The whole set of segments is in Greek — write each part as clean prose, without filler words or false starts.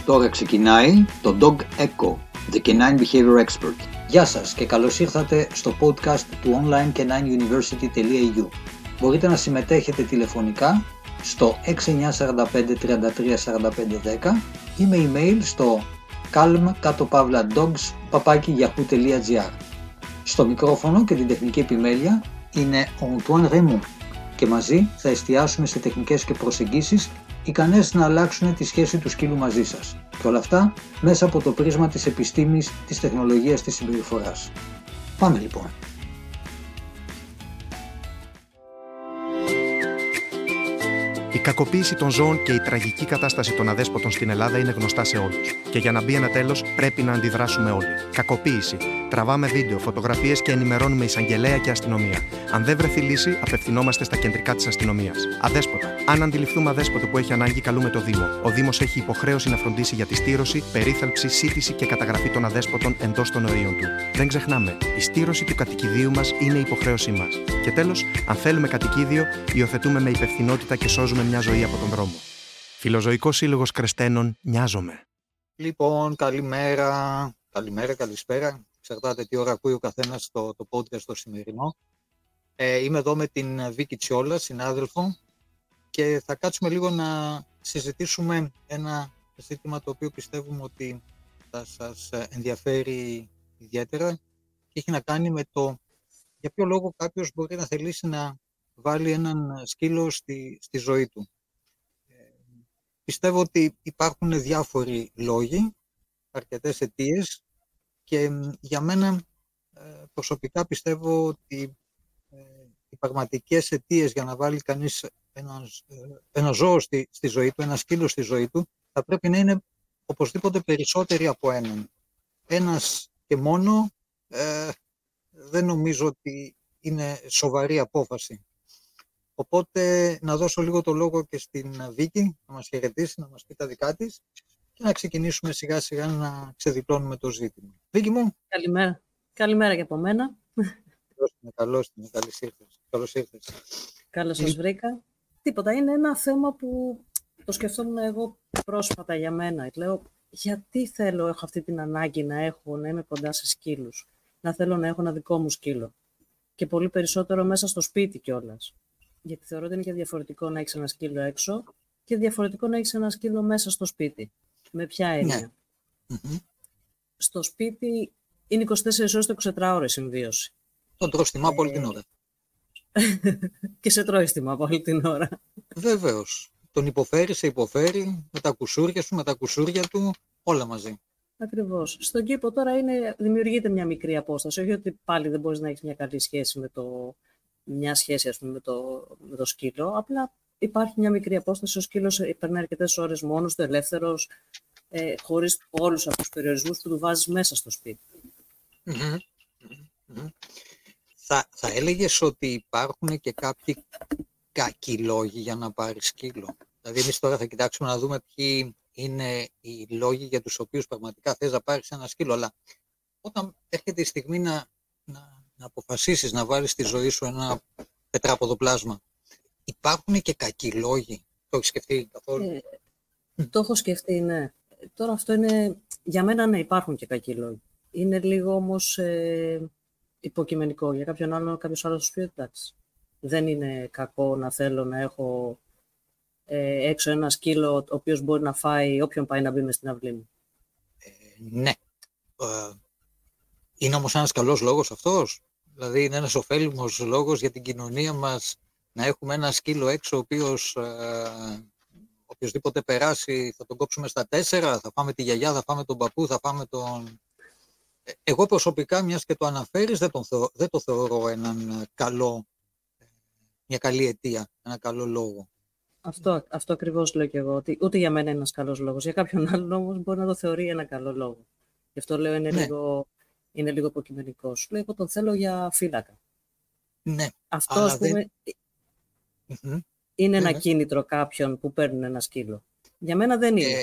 Τώρα ξεκινάει το Dog Echo, The Canine Behavior Expert. Γεια σας και καλώς ήρθατε στο podcast του onlinecanineuniversity.eu. Μπορείτε να συμμετέχετε τηλεφωνικά στο 6945 33 45 10 ή με email στο calm@dogs@yahoo.gr. Στο μικρόφωνο και την τεχνική επιμέλεια είναι ο Antoine Raymond και μαζί θα εστιάσουμε σε τεχνικές και προσεγγίσεις ικανές να αλλάξουν τη σχέση του σκύλου μαζί σας. Και όλα αυτά μέσα από το πρίσμα της επιστήμης, της τεχνολογίας, της συμπεριφοράς. Πάμε λοιπόν. Η κακοποίηση των ζώων και η τραγική κατάσταση των αδέσποτων στην Ελλάδα είναι γνωστά σε όλους. Και για να μπει ένα τέλος, πρέπει να αντιδράσουμε όλοι. Κακοποίηση. Τραβάμε βίντεο, φωτογραφίες και ενημερώνουμε εισαγγελέα και αστυνομία. Αν δεν βρεθεί λύση, απευθυνόμαστε στα κεντρικά της αστυνομίας. Αδέσποτα. Αν αντιληφθούμε αδέσποτο που έχει ανάγκη, καλούμε το Δήμο. Ο Δήμος έχει υποχρέωση να φροντίσει για τη στήρωση, περίθαλψη, σύτηση και καταγραφή των αδέσποτων εντός των ορίων του. Δεν ξεχνάμε, η στήρωση του κατοικιδίου μας είναι υποχρέωσή μας. Και τέλος, αν θέλουμε κατοικίδιο, υιοθετούμε με υπευθυνότητα και σώζουμε μια ζωή από τον δρόμο. Φιλοζωικός Σύλλογος Κρεστένων, νοιάζομαι. Λοιπόν, καλημέρα, καλησπέρα. Εξαρτάται τι ώρα ακούει ο καθένας το podcast το σημερινό. Είμαι εδώ με την Βίκη Τσιόλα, συνάδελφο, και θα κάτσουμε λίγο να συζητήσουμε ένα ζήτημα το οποίο πιστεύουμε ότι θα σας ενδιαφέρει ιδιαίτερα και έχει να κάνει με το για ποιο λόγο κάποιος μπορεί να θελήσει να βάλει έναν σκύλο στη ζωή του. Πιστεύω ότι υπάρχουν διάφοροι λόγοι, αρκετές αιτίες, και για μένα προσωπικά πιστεύω ότι οι πραγματικές αιτίες για να βάλει κανείς ένα ζώο στη ζωή του, ένα σκύλο στη ζωή του, θα πρέπει να είναι οπωσδήποτε περισσότεροι από έναν. Ένας και μόνο δεν νομίζω ότι είναι σοβαρή απόφαση. Οπότε να δώσω λίγο το λόγο και στην Βίκη, να μας χαιρετήσει, να μας πει τα δικά της και να ξεκινήσουμε σιγά σιγά να ξεδιπλώνουμε το ζήτημα. Βίκη μου. Καλημέρα. Καλημέρα και από μένα. Καλώς ήρθες. Καλώς σας βρήκα. Τίποτα, είναι ένα θέμα που το σκεφτόμουν εγώ πρόσφατα για μένα. Λέω, γιατί έχω αυτή την ανάγκη να είμαι κοντά σε σκύλους, να θέλω να έχω ένα δικό μου σκύλο και πολύ περισσότερο μέσα στο σπίτι κιόλας. Γιατί θεωρώ ότι είναι και διαφορετικό να έχεις ένα σκύλο έξω και διαφορετικό να έχεις ένα σκύλο μέσα στο σπίτι. Με ποια έννοια? Στο σπίτι είναι 24 ώρες το 24 ώρες συμβίωση. Τον τρως θυμά από όλη την ώρα. Και σε τρώει θυμά από όλη την ώρα. Βεβαίως. Τον υποφέρει, σε υποφέρει, με τα κουσούρια σου, με τα κουσούρια του, όλα μαζί. Ακριβώς. Στον κήπο τώρα δημιουργείται μια μικρή απόσταση. Όχι ότι πάλι δεν μπορείς να έχεις μια καλή σχέση μια σχέση, ας πούμε, με το σκύλο. Απλά υπάρχει μια μικρή απόσταση. Ο σκύλος περνάει αρκετές ώρες μόνος του, ελεύθερος, χωρίς όλους αυτούς τους περιορισμούς που του βάζεις μέσα στο σπίτι. Θα έλεγες ότι υπάρχουν και κάποιοι κακοί λόγοι για να πάρεις σκύλο? Δηλαδή εμείς τώρα θα κοιτάξουμε να δούμε ποιοι είναι οι λόγοι για τους οποίους πραγματικά θες να πάρεις ένα σκύλο, αλλά όταν έρχεται η στιγμή να αποφασίσεις να βάλεις στη ζωή σου ένα τετράποδο πλάσμα, υπάρχουν και κακοί λόγοι? Το έχεις σκεφτεί καθόλου? Το έχω σκεφτεί, ναι. Τώρα αυτό είναι, για μένα ναι, υπάρχουν και κακοί λόγοι. Είναι λίγο όμως υποκειμενικό. Για κάποιος άλλος σου πει, εντάξει, δεν είναι κακό να θέλω να έχω έξω ένα σκύλο ο οποίος μπορεί να φάει όποιον πάει να μπει μες στην αυλή μου. Ναι. Είναι όμως ένας καλός λόγος αυτός? Δηλαδή είναι ένας ωφέλιμος λόγος για την κοινωνία μας να έχουμε ένα σκύλο έξω ο οποίος οποιοσδήποτε περάσει θα τον κόψουμε στα 4, θα φάμε τη γιαγιά, θα φάμε τον παππού, θα φάμε τον... Εγώ προσωπικά, μιας και το αναφέρεις, δεν το θεωρώ μια καλή αιτία, ένα καλό λόγο. Αυτό ακριβώς λέω και εγώ, ότι ούτε για μένα είναι ένας καλός λόγος. Για κάποιον άλλον όμως μπορεί να το θεωρεί ένα καλό λόγο. Γι' αυτό λέω είναι λίγο υποκειμενικό. Σου λέω, εγώ τον θέλω για φύλακα. Ναι. Αυτό, ας πούμε, είναι ένα κίνητρο κάποιον που παίρνουν ένα σκύλο. Για μένα δεν είναι.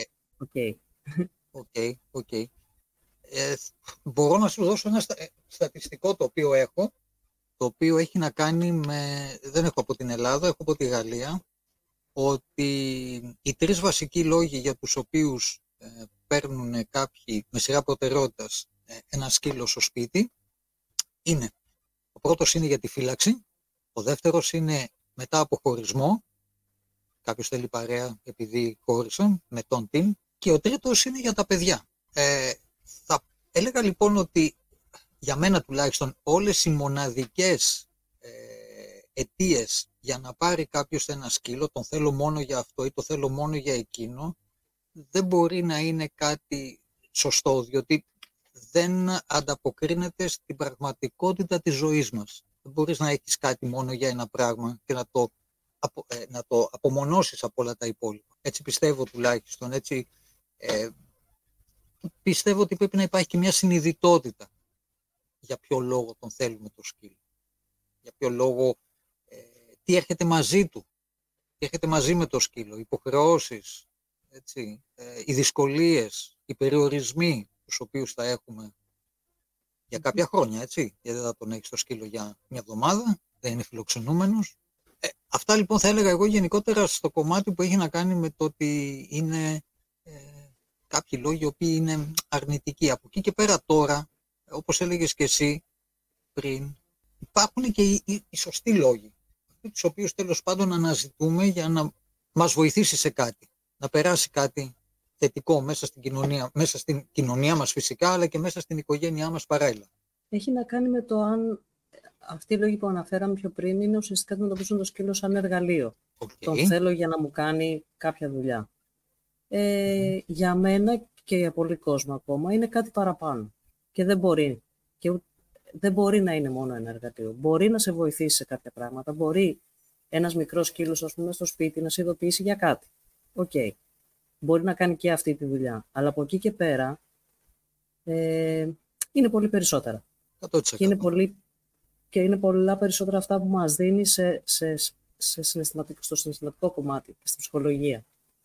Οκ. Μπορώ να σου δώσω ένα στατιστικό το οποίο έχει να κάνει δεν έχω από την Ελλάδα, έχω από τη Γαλλία, ότι οι 3 βασικοί λόγοι για τους οποίους παίρνουν κάποιοι με σειρά προτεραιότητας ένα σκύλο στο σπίτι, είναι ο πρώτος είναι για τη φύλαξη, ο δεύτερος είναι μετά από χωρισμό, κάποιος θέλει παρέα επειδή χώρισαν με τον την, και ο τρίτος είναι για τα παιδιά. Θα έλεγα λοιπόν ότι για μένα τουλάχιστον όλες οι μοναδικές αιτίες για να πάρει κάποιος ένα σκύλο, τον θέλω μόνο για αυτό ή το θέλω μόνο για εκείνο, δεν μπορεί να είναι κάτι σωστό, διότι δεν ανταποκρίνεται στην πραγματικότητα της ζωής μας. Δεν μπορείς να έχεις κάτι μόνο για ένα πράγμα και να το απομονώσεις από όλα τα υπόλοιπα. Έτσι πιστεύω τουλάχιστον. Έτσι, πιστεύω ότι πρέπει να υπάρχει και μια συνειδητότητα για ποιο λόγο τον θέλουμε το σκύλο. Για ποιο λόγο, τι έρχεται μαζί του, τι έρχεται μαζί με το σκύλο, οι υποχρεώσεις, έτσι, οι δυσκολίες, οι περιορισμοί τους οποίους θα έχουμε για κάποια χρόνια, έτσι, γιατί δεν θα τον έχεις το σκύλο για μια εβδομάδα, δεν είναι φιλοξενούμενος. Αυτά λοιπόν θα έλεγα εγώ γενικότερα στο κομμάτι που έχει να κάνει με το ότι είναι κάποιοι λόγοι οι οποίοι είναι αρνητικοί. Από εκεί και πέρα τώρα, όπως έλεγες και εσύ πριν, υπάρχουν και οι σωστοί λόγοι, τους οποίους τέλος πάντων αναζητούμε για να μας βοηθήσει σε κάτι, να περάσει κάτι θετικό μέσα στην κοινωνία μας φυσικά, αλλά και μέσα στην οικογένειά μας παράλληλα. Έχει να κάνει με το αν αυτοί οι λόγοι που αναφέραμε πιο πριν είναι ουσιαστικά να αντιμετωπίζουν το σκύλο σαν εργαλείο. Τον θέλω για να μου κάνει κάποια δουλειά. Για μένα και για πολύ κόσμο ακόμα είναι κάτι παραπάνω. Και δεν μπορεί. Δεν μπορεί να είναι μόνο ένα εργαλείο. Μπορεί να σε βοηθήσει σε κάποια πράγματα. Μπορεί ένας μικρός σκύλος, ας πούμε, στο σπίτι να σε ειδοποιήσει για κάτι. Okay. Μπορεί να κάνει και αυτή τη δουλειά. Αλλά από εκεί και πέρα είναι πολύ περισσότερα. 100%. Και είναι πολλά περισσότερα αυτά που μας δίνει στο συναισθηματικό κομμάτι και στην ψυχολογία.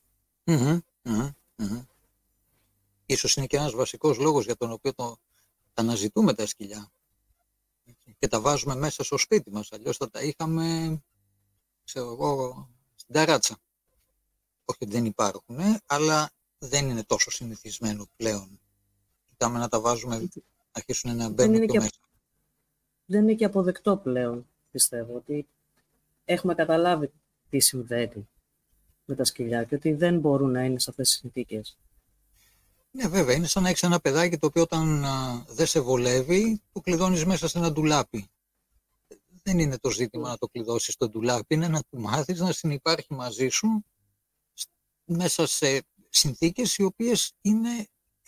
Ίσως είναι και ένας βασικός λόγος για τον οποίο τα αναζητούμε τα σκυλιά και τα βάζουμε μέσα στο σπίτι μας. Αλλιώς θα τα είχαμε, ξέρω εγώ, στην ταράτσα. Όχι ότι δεν υπάρχουν, αλλά δεν είναι τόσο συνηθισμένο πλέον. Κοιτάμε να τα βάζουμε, να αρχίσουν να μπαίνουν πιο μέσα. Δεν είναι και αποδεκτό πλέον, πιστεύω, ότι έχουμε καταλάβει τι συμβαίνει με τα σκυλιά και ότι δεν μπορούν να είναι σε αυτές τις συνθήκες. Ναι, βέβαια, είναι σαν να έχεις ένα παιδάκι το οποίο όταν δεν σε βολεύει, το κλειδώνεις μέσα σε ένα ντουλάπι. Δεν είναι το ζήτημα να το κλειδώσεις στο ντουλάπι, είναι να του μάθεις να συνυπάρχει μαζί σου μέσα σε συνθήκες οι οποίες είναι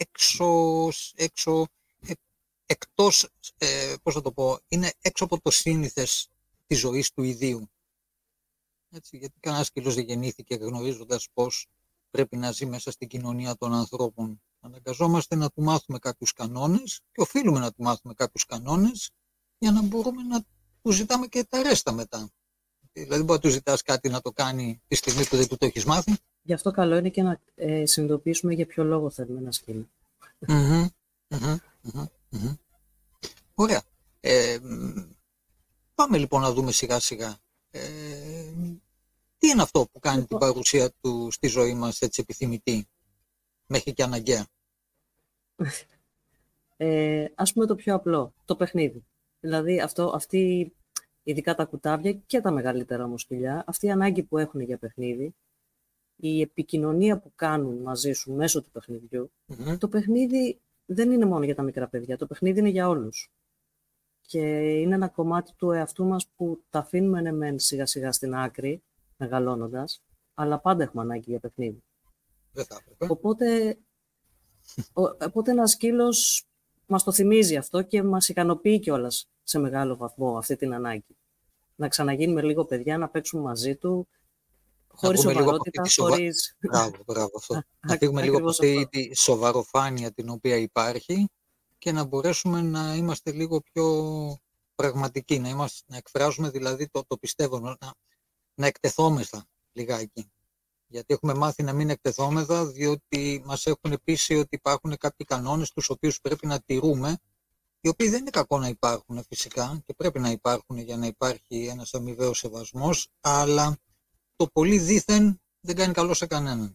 εκτός, πώς θα το πω, είναι έξω από το σύνηθες της ζωής του ιδίου. Έτσι, γιατί κανένας σκύλος δεν γεννήθηκε γνωρίζοντας πώς πρέπει να ζει μέσα στην κοινωνία των ανθρώπων. Αναγκαζόμαστε να του μάθουμε κάποιους κανόνες και οφείλουμε να του μάθουμε κάποιους κανόνες για να μπορούμε να του ζητάμε και τα ρέστα μετά. Δηλαδή μπορεί να του ζητάς κάτι να το κάνει τη στιγμή που δεν του το έχεις μάθει. Γι' αυτό καλό είναι και να συνειδητοποιήσουμε για ποιο λόγο θέλουμε ένα σκύλο. Ωραία. Πάμε λοιπόν να δούμε σιγά σιγά τι είναι αυτό που κάνει την παρουσία του στη ζωή μας έτσι επιθυμητή, μέχρι και αναγκαία. Ας πούμε το πιο απλό, το παιχνίδι. Δηλαδή αυτή, ειδικά τα κουτάβια και τα μεγαλύτερα όμως σκυλιά, αυτή η ανάγκη που έχουν για παιχνίδι, η επικοινωνία που κάνουν μαζί σου μέσω του παιχνιδιού, το παιχνίδι δεν είναι μόνο για τα μικρά παιδιά, το παιχνίδι είναι για όλους. Και είναι ένα κομμάτι του εαυτού μας που τα αφήνουμε μεν σιγά σιγά στην άκρη, μεγαλώνοντας, αλλά πάντα έχουμε ανάγκη για παιχνίδι. Δεν θα έπρεπε. Οπότε ένας σκύλος μας το θυμίζει αυτό και μας ικανοποιεί κιόλας σε μεγάλο βαθμό αυτή την ανάγκη. Να ξαναγίνουμε λίγο παιδιά, να παίξουμε μαζί του, χωρίς σοβαρότητα, χωρίς... Μπράβο, αυτό. Να φύγουμε λίγο από αυτή τη σοβαροφάνεια την οποία υπάρχει και να μπορέσουμε να είμαστε λίγο πιο πραγματικοί, να εκφράζουμε δηλαδή το πιστεύω, να εκτεθόμεθα λιγάκι. Γιατί έχουμε μάθει να μην εκτεθόμεθα, διότι μας έχουν πείσει ότι υπάρχουν κάποιοι κανόνες τους οποίους πρέπει να τηρούμε, οι οποίοι δεν είναι κακό να υπάρχουν φυσικά και πρέπει να υπάρχουν για να υπάρχει ένας αμοιβαίος σεβασμός, αλλά το πολύ δήθεν δεν κάνει καλό σε κανέναν.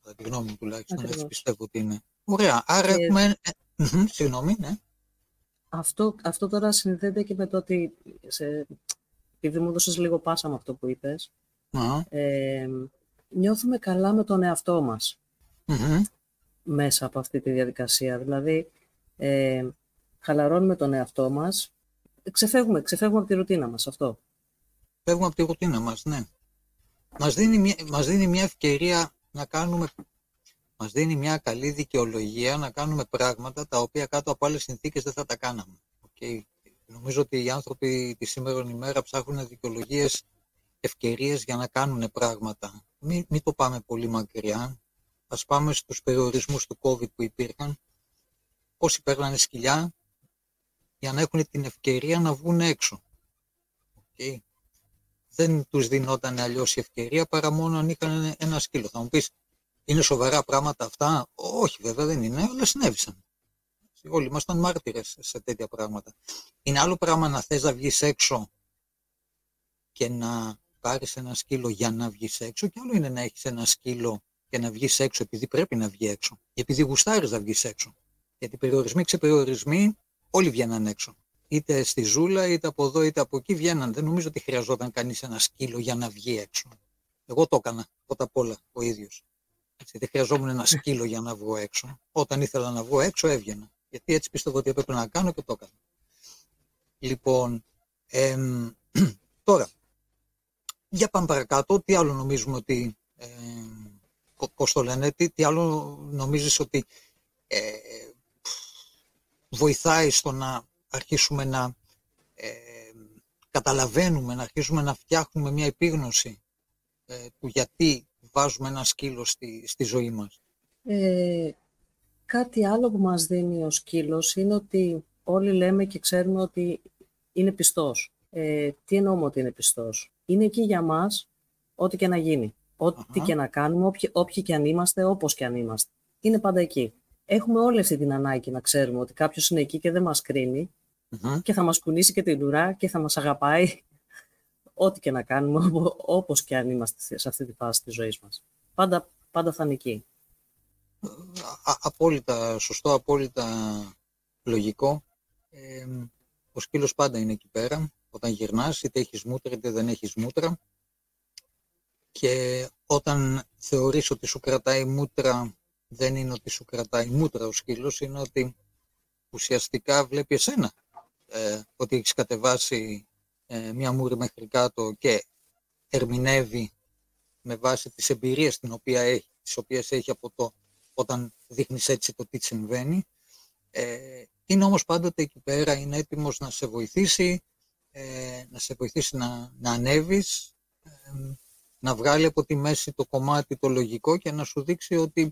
κατά τη γνώμη μου τουλάχιστον, έτσι Ακριβώς. πιστεύω ότι είναι. Ωραία, άρα Και έχουμε... Συγγνώμη, ναι. αυτό τώρα συνδέεται και με το ότι, επειδή μου έδωσες λίγο πάσα με αυτό που είπες, Α, νιώθουμε καλά με τον εαυτό μας μμμ. μέσα από αυτή τη διαδικασία. Δηλαδή, χαλαρώνουμε τον εαυτό μας, ξεφεύγουμε από τη ρουτίνα μας, αυτό. Φεύγουμε από τη ρουτίνα μας, ναι. Μας δίνει μια ευκαιρία να κάνουμε, μας δίνει μια καλή δικαιολογία να κάνουμε πράγματα τα οποία κάτω από άλλες συνθήκες δεν θα τα κάναμε. Okay. Νομίζω ότι οι άνθρωποι τη σήμερον ημέρα ψάχνουν δικαιολογίες, ευκαιρίες για να κάνουν πράγματα. Μην το πάμε πολύ μακριά. Ας πάμε στους περιορισμούς του COVID που υπήρχαν. Όσοι παίρνανε σκυλιά για να έχουν την ευκαιρία να βγουν έξω. Okay. Δεν τους δινόταν αλλιώς η ευκαιρία παρά μόνο αν είχαν ένα σκύλο. Θα μου πεις, είναι σοβαρά πράγματα αυτά? Όχι, βέβαια δεν είναι, αλλά συνέβησαν. Όλοι ήμασταν μάρτυρες σε τέτοια πράγματα. Είναι άλλο πράγμα να θες να βγεις έξω και να πάρεις ένα σκύλο για να βγεις έξω, και άλλο είναι να έχεις ένα σκύλο και να βγεις έξω επειδή πρέπει να βγει έξω, επειδή γουστάρεις να βγεις έξω. Γιατί περιορισμοί, ξεπεριορισμοί, όλοι βγαίναν έξω. Είτε στη ζούλα, είτε από εδώ, είτε από εκεί βγαίναν. Δεν νομίζω ότι χρειαζόταν κανείς ένα σκύλο για να βγει έξω. Εγώ το έκανα πρώτα απ' όλα ο ίδιος. Έτσι, δεν χρειαζόμουν ένα σκύλο για να βγω έξω. Όταν ήθελα να βγω έξω, έβγαινα. Γιατί έτσι πίστευα ότι έπρεπε να κάνω και το έκανα. Λοιπόν, τώρα, για πάμε παρακάτω. Τι άλλο νομίζουμε ότι, πώς το λένε, τι άλλο νομίζεις ότι βοηθάει στο να αρχίσουμε να καταλαβαίνουμε, να αρχίσουμε να φτιάχνουμε μια επίγνωση του γιατί βάζουμε ένα σκύλο στη ζωή μας? Κάτι άλλο που μας δίνει ο σκύλος είναι ότι όλοι λέμε και ξέρουμε ότι είναι πιστός. Τι εννοούμε ότι είναι πιστός? Είναι εκεί για μας ό,τι και να γίνει. Ό,τι και να κάνουμε, όποιοι και αν είμαστε, όπως και αν είμαστε. Είναι πάντα εκεί. Έχουμε όλη αυτή την ανάγκη να ξέρουμε ότι κάποιος είναι εκεί και δεν μας κρίνει και θα μας κουνήσει και την ουρά και θα μας αγαπάει ό,τι και να κάνουμε, όπως και αν είμαστε σε αυτή τη φάση της ζωής μας. Πάντα θα είναι εκεί. Απόλυτα σωστό, απόλυτα λογικό. Ο σκύλος πάντα είναι εκεί πέρα. Όταν γυρνάς, είτε έχεις μούτρα είτε δεν έχεις μούτρα. Και όταν θεωρείς ότι σου κρατάει μούτρα, δεν είναι ότι σου κρατάει μούτρα ο σκύλος, είναι ότι ουσιαστικά βλέπει εσένα. Ότι έχεις κατεβάσει μια μούρη μέχρι κάτω και ερμηνεύει με βάση τις εμπειρίες τις οποίες έχει από το όταν δείχνεις έτσι το τι συμβαίνει. Είναι όμως πάντοτε εκεί πέρα, είναι έτοιμος να σε βοηθήσει, να ανέβεις, να βγάλει από τη μέση το κομμάτι το λογικό και να σου δείξει ότι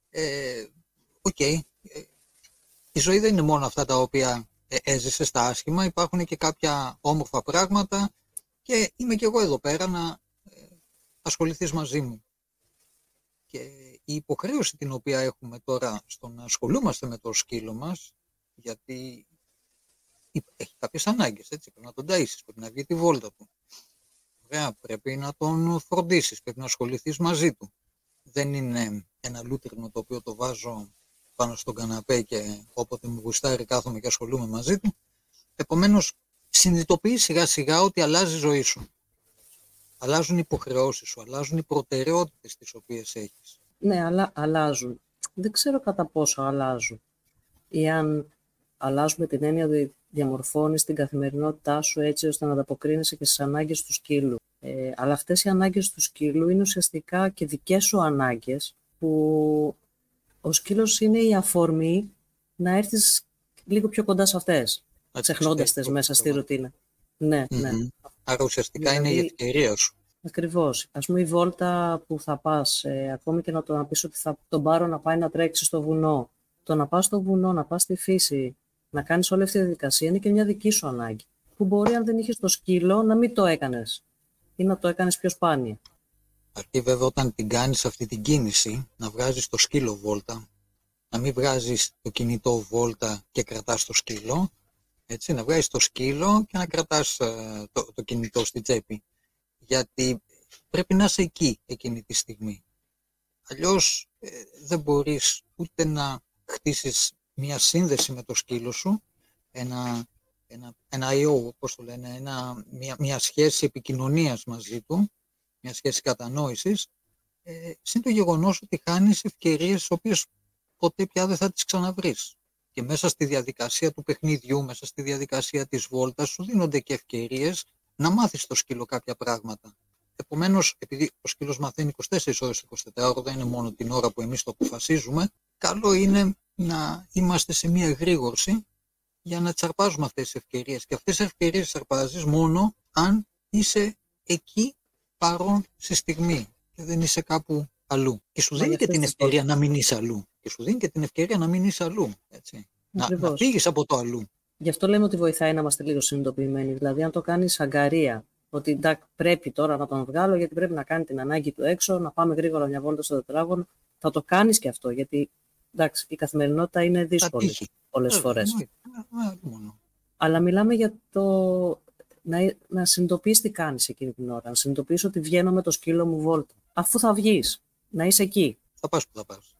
η ζωή δεν είναι μόνο αυτά τα οποία έζησε στα άσχημα, υπάρχουν και κάποια όμορφα πράγματα και είμαι και εγώ εδώ πέρα να ασχοληθείς μαζί μου. Και η υποχρέωση την οποία έχουμε τώρα στο να ασχολούμαστε με το σκύλο μας, γιατί έχει κάποιες ανάγκες, έτσι, πρέπει να τον ταΐσεις, πρέπει να βγει τη βόλτα του. Ωραία, πρέπει να τον φροντίσεις, πρέπει να ασχοληθείς μαζί του. Δεν είναι ένα λούτρινο το οποίο το βάζω πάνω στον καναπέ και όποτε μου γουστάρει κάθομαι και ασχολούμαι μαζί του. Επομένως, συνειδητοποιείς σιγά σιγά ότι αλλάζει η ζωή σου. Αλλάζουν οι υποχρεώσεις σου, αλλάζουν οι προτεραιότητες τις οποίες έχεις. Ναι, αλλά αλλάζουν. Δεν ξέρω κατά πόσο αλλάζουν. Ή αν αλλάζουν με την έννοια ότι διαμορφώνεις την καθημερινότητά σου έτσι ώστε να ανταποκρίνεσαι και στις ανάγκες του σκύλου. Αλλά αυτές οι ανάγκες του σκύλου είναι ουσιαστικά και δικές σου ανάγκες, που ο σκύλος είναι η αφορμή να έρθεις λίγο πιο κοντά σε αυτές, ξεχνώντας τις μέσα στη ρουτίνα. Ναι, ναι. Άρα ουσιαστικά δηλαδή, είναι η ευκαιρία σου. Ακριβώς. Ας πούμε η βόλτα που θα πας, ακόμη και να πεις ότι θα τον πάρω να πάει να τρέξει στο βουνό. Το να πας στο βουνό, να πας στη φύση, να κάνεις όλη αυτή τη διαδικασία είναι και μια δική σου ανάγκη. Που μπορεί, αν δεν είχες το σκύλο, να μην το έκανες ή να το έκανες πιο σπάνια. Αρκεί βέβαια όταν την κάνεις αυτή την κίνηση να βγάζεις το σκύλο βόλτα, να μην βγάζεις το κινητό βόλτα και κρατάς το σκύλο, έτσι, να βγάζεις το σκύλο και να κρατάς το κινητό στην τσέπη. Γιατί πρέπει να είσαι εκεί εκείνη τη στιγμή. Αλλιώς δεν μπορείς ούτε να χτίσεις μια σύνδεση με το σκύλο σου, ένα IO, πώς το λένε, μια σχέση επικοινωνίας μαζί του, μια σχέση κατανόησης, συν το γεγονός ότι χάνεις ευκαιρίες τις οποίες ποτέ πια δεν θα τις ξαναβρεις. Και μέσα στη διαδικασία του παιχνιδιού, μέσα στη διαδικασία της βόλτας, σου δίνονται και ευκαιρίες να μάθεις το σκύλο κάποια πράγματα. Επομένως, επειδή ο σκύλος μαθαίνει 24 ώρες, 24 ώρες, δεν είναι μόνο την ώρα που εμείς το αποφασίζουμε, καλό είναι να είμαστε σε μια εγρήγορση για να τσαρπάζουμε αυτές τις ευκαιρίες. Και αυτές τις ευκαιρίες τσαρπάζεις μόνο αν είσαι εκεί παρόν στη στιγμή και δεν είσαι κάπου αλλού. Και σου δίνει και την ευκαιρία να μην είσαι αλλού. Και σου δίνει και την ευκαιρία να μην είσαι αλλού. Έτσι. Να φύγεις από το αλλού. Γι' αυτό λέμε ότι βοηθάει να είμαστε λίγο συνειδητοποιημένοι. Δηλαδή, αν το κάνεις αγκαρία, ότι εντάξει, πρέπει τώρα να τον βγάλω γιατί πρέπει να κάνει την ανάγκη του έξω, να πάμε γρήγορα μια βόλτα στο τετράγωνο, θα το κάνεις και αυτό. Γιατί εντάξει, η καθημερινότητα είναι δύσκολη πολλές φορές. Αλλά μιλάμε για το να συνειδητοποιείς τι κάνεις εκείνη την ώρα. Να συνειδητοποιείς ότι βγαίνω με το σκύλο μου βόλτα. Αφού θα βγεις, να είσαι εκεί. Θα πας που θα πας.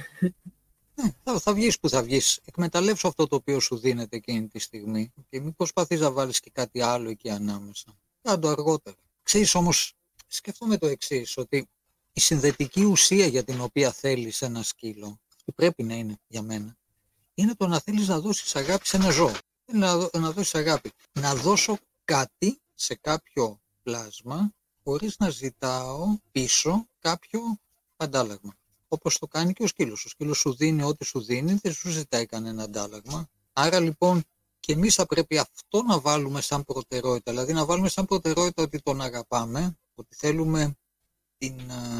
Θα βγεις που θα βγεις. Εκμεταλλεύσου αυτό το οποίο σου δίνεται εκείνη τη στιγμή και μην προσπαθείς να βάλεις και κάτι άλλο εκεί ανάμεσα. Κάντο αργότερα. Ξέρεις όμως, σκέφτομαι το εξής, ότι η συνδετική ουσία για την οποία θέλεις ένα σκύλο, που πρέπει να είναι για μένα, είναι το να θέλεις να δώσεις αγάπη σε ένα ζώο. Να δώσεις αγάπη. Να δώσω κάτι σε κάποιο πλάσμα χωρίς να ζητάω πίσω κάποιο αντάλλαγμα. Όπως το κάνει και ο σκύλος. Ο σκύλος σου δίνει ό,τι σου δίνει, δεν σου ζητάει κανένα αντάλλαγμα. Άρα λοιπόν και εμείς θα πρέπει αυτό να βάλουμε σαν προτεραιότητα. Δηλαδή να βάλουμε σαν προτεραιότητα ότι τον αγαπάμε, ότι θέλουμε την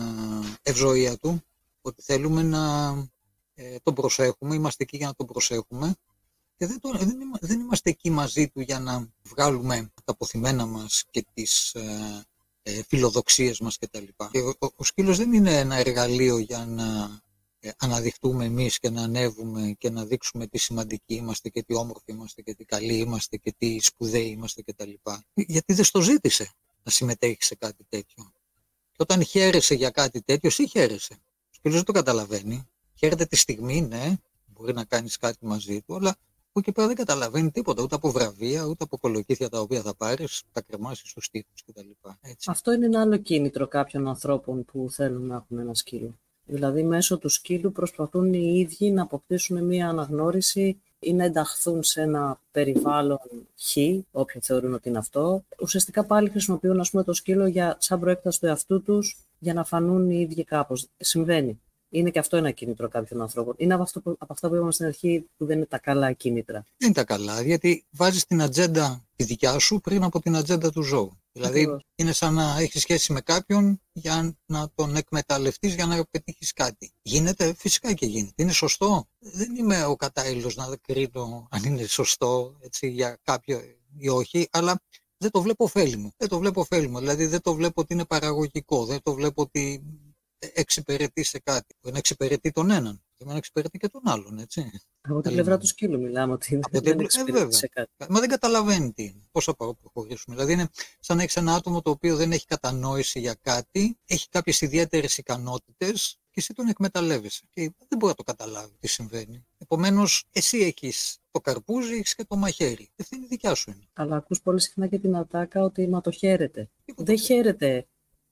ευζοία του, ότι θέλουμε να τον προσέχουμε, είμαστε εκεί για να τον προσέχουμε και δεν είμαστε εκεί μαζί του για να βγάλουμε τα αποθυμένα μας και τις φιλοδοξίες μας κτλ. Και ο σκύλος δεν είναι ένα εργαλείο για να αναδειχτούμε εμείς και να ανέβουμε και να δείξουμε τι σημαντικοί είμαστε και τι όμορφοι είμαστε και τι καλοί είμαστε και τι σπουδαίοι είμαστε κτλ. Γιατί δεν στο ζήτησε να συμμετέχει σε κάτι τέτοιο. Και όταν χαίρεσαι για κάτι τέτοιο, εσύ χαίρεσαι. Ο σκύλος δεν το καταλαβαίνει. Χαίρεται τη στιγμή, ναι, μπορεί να κάνεις κάτι μαζί του, αλλά που εκεί πέρα δεν καταλαβαίνει τίποτα, ούτε από βραβεία, ούτε από κολοκύθια τα οποία θα πάρεις, θα κρεμάσεις στους τοίχους κτλ. Αυτό είναι ένα άλλο κίνητρο κάποιων ανθρώπων που θέλουν να έχουν ένα σκύλο. Δηλαδή, μέσω του σκύλου προσπαθούν οι ίδιοι να αποκτήσουν μία αναγνώριση ή να ενταχθούν σε ένα περιβάλλον χ, όποιο θεωρούν ότι είναι αυτό. Ουσιαστικά πάλι χρησιμοποιούν, ας πούμε, το σκύλο σαν προέκταση του εαυτού τους για να φανούν οι ίδιοι κάπως. Συμβαίνει. Είναι και αυτό ένα κίνητρο κάποιων ανθρώπων. Είναι από αυτά που είπαμε στην αρχή που δεν είναι τα καλά κίνητρα. Δεν είναι τα καλά, γιατί βάζεις την ατζέντα τη δικιά σου πριν από την ατζέντα του ζώου. Δηλαδή είναι σαν να έχεις σχέση με κάποιον για να τον εκμεταλλευτείς για να πετύχεις κάτι. Γίνεται, φυσικά και γίνεται. Είναι σωστό. Δεν είμαι ο κατάλληλος να κρίνω αν είναι σωστό έτσι, για κάποιον ή όχι, αλλά δεν το βλέπω ωφέλιμο. Δηλαδή δεν το βλέπω ότι είναι παραγωγικό, δεν το βλέπω ότι εξυπηρετεί σε κάτι. Δεν εξυπηρετεί τον έναν, δεν εξυπηρετεί και τον άλλον, έτσι. Από την πλευρά του σκύλου μιλάμε ότι δεν εξυπηρετεί σε κάτι. Μα δεν καταλαβαίνει τι είναι. Πώς θα προχωρήσουμε. Δηλαδή είναι σαν να έχεις ένα άτομο το οποίο δεν έχει κατανόηση για κάτι, έχει κάποιες ιδιαίτερες ικανότητες και εσύ τον εκμεταλλεύεσαι. Και δεν μπορεί να το καταλάβει τι συμβαίνει. Επομένως, εσύ έχεις το καρπούζι, έχεις και το μαχαίρι. Ευθύνη δικιά σου είναι. Αλλά ακούς πολύ συχνά και την ατάκα ότι μα το χαίρεται. Δεν χαίρεται.